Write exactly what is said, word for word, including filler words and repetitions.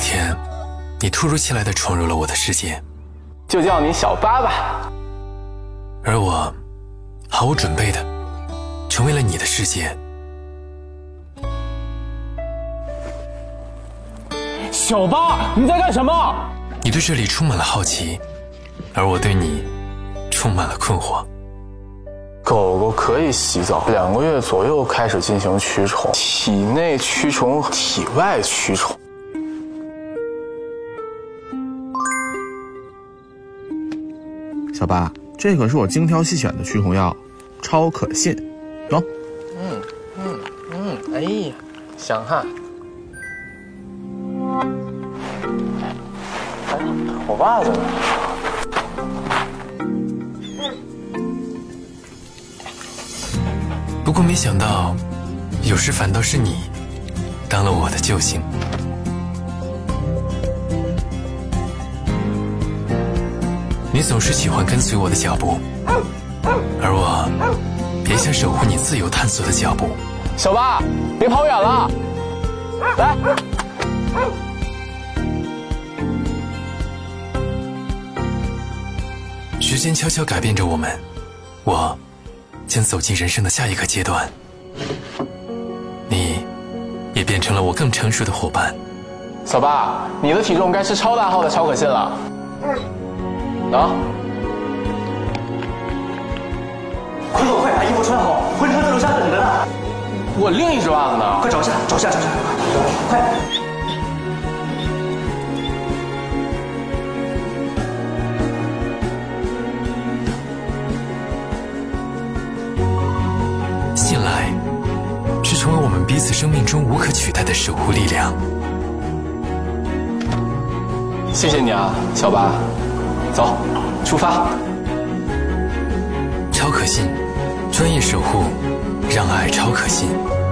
天，你突如其来地闯入了我的世界， 就叫你小八吧。 而我毫无准备的成为了你的世界。 小八，你在干什么？ 你对这里充满了好奇，而我对你充满了困惑。 狗狗可以洗澡，两个月左右开始进行驱虫，体内驱虫，体外驱虫。 小八，这可是我精挑细选的驱虫药，超可信，喏。 嗯嗯嗯，哎呀，香哈！哎，我袜子呢？ 不过没想到，有时反倒是你当了我的救星。你总是喜欢跟随我的脚步，而我也想守护你自由探索的脚步。 小八，别跑远了，来。 时间悄悄改变着我们，我将走进人生的下一个阶段，你也变成了我更成熟的伙伴。 小八，你的体重该吃超大号的超可信了。啊！ 快快快，把衣服穿好，婚车在楼下等着呢。 我另一只袜子呢？ 快找一下，找一下，找一下，快！ 信赖是成为我们彼此生命中无可取代的守护力量。 谢谢你啊，小八。走，出发。 超可信，专业守护，让爱超可信。